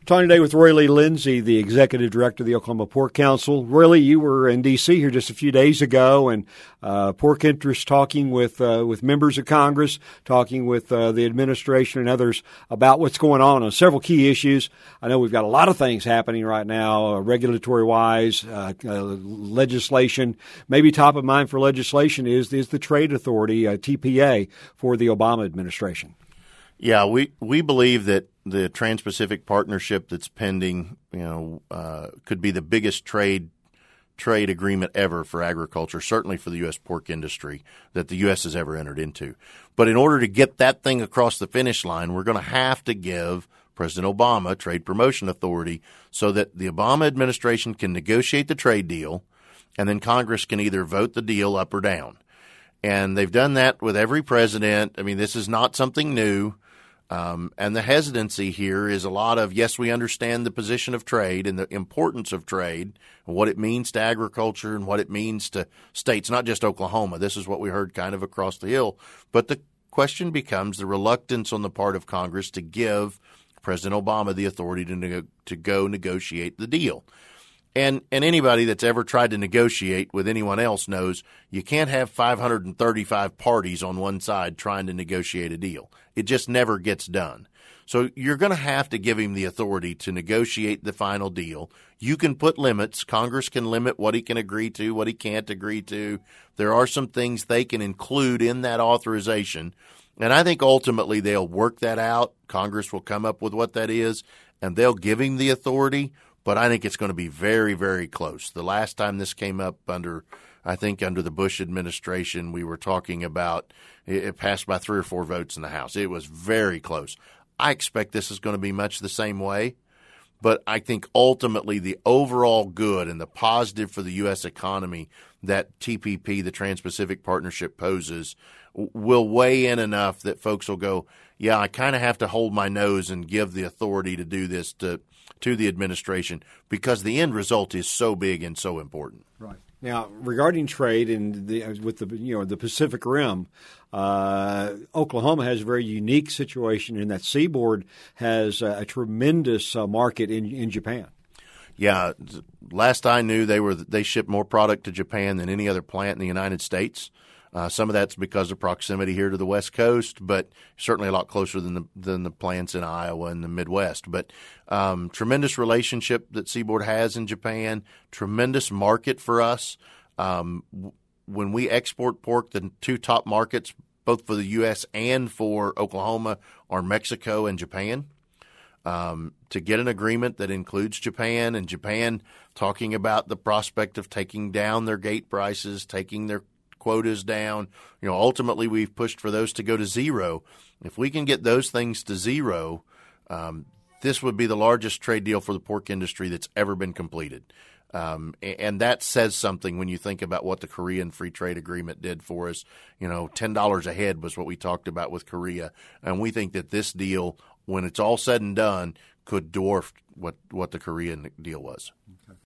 Talking today with Roy Lee Lindsay, the Executive Director of the Oklahoma Pork Council. Roy Lee, you were in D.C. here just a few days ago, and pork interests talking with members of Congress, talking with the administration and others about what's going on several key issues. I know we've got a lot of things happening right now, regulatory-wise, legislation. Maybe top of mind for legislation is the Trade Authority, TPA, for the Obama administration. Yeah, we believe that the Trans-Pacific Partnership that's pending, could be the biggest trade agreement ever for agriculture, certainly for the U.S. pork industry, that the U.S. has ever entered into. But in order to get that thing across the finish line, we're going to have to give President Obama trade promotion authority so that the Obama administration can negotiate the trade deal, and then Congress can either vote the deal up or down. And they've done that with every president. I mean, this is not something new. And the hesitancy here is a lot of, yes, we understand the position of trade and the importance of trade and what it means to agriculture and what it means to states, not just Oklahoma. This is what we heard kind of across the hill. But the question becomes the reluctance on the part of Congress to give President Obama the authority to go negotiate the deal. And anybody that's ever tried to negotiate with anyone else knows you can't have 535 parties on one side trying to negotiate a deal. It just never gets done. So you're going to have to give him the authority to negotiate the final deal. You can put limits. Congress can limit what he can agree to, what he can't agree to. There are some things they can include in that authorization. And I think ultimately they'll work that out. Congress will come up with what that is, and they'll give him the authority. But I think it's going to be very, very close. The last time this came up under the Bush administration, we were talking about it passed by 3 or 4 votes in the House. It was very close. I expect this is going to be much the same way. But I think ultimately the overall good and the positive for the U.S. economy that TPP, the Trans-Pacific Partnership, poses will weigh in enough that folks will go, yeah, I kind of have to hold my nose and give the authority to do this to the administration because the end result is so big and so important. Right. Now, regarding trade and with the Pacific Rim, Oklahoma has a very unique situation in that Seaboard has a tremendous market in Japan. Yeah, last I knew, they shipped more product to Japan than any other plant in the United States. Some of that's because of proximity here to the West Coast, but certainly a lot closer than the plants in Iowa and the Midwest. But tremendous relationship that Seaboard has in Japan, tremendous market for us. When we export pork, the 2 top markets, both for the U.S. and for Oklahoma, are Mexico and Japan. To get an agreement that includes Japan, and Japan talking about the prospect of taking down their gate prices, taking their quotas down. Ultimately we've pushed for those to go to 0. If we can get those things to 0, this would be the largest trade deal for the pork industry that's ever been completed. And that says something when you think about what the Korean Free Trade Agreement did for us. $10 a head was what we talked about with Korea. And we think that this deal, when it's all said and done, could dwarf what the Korean deal was. Okay.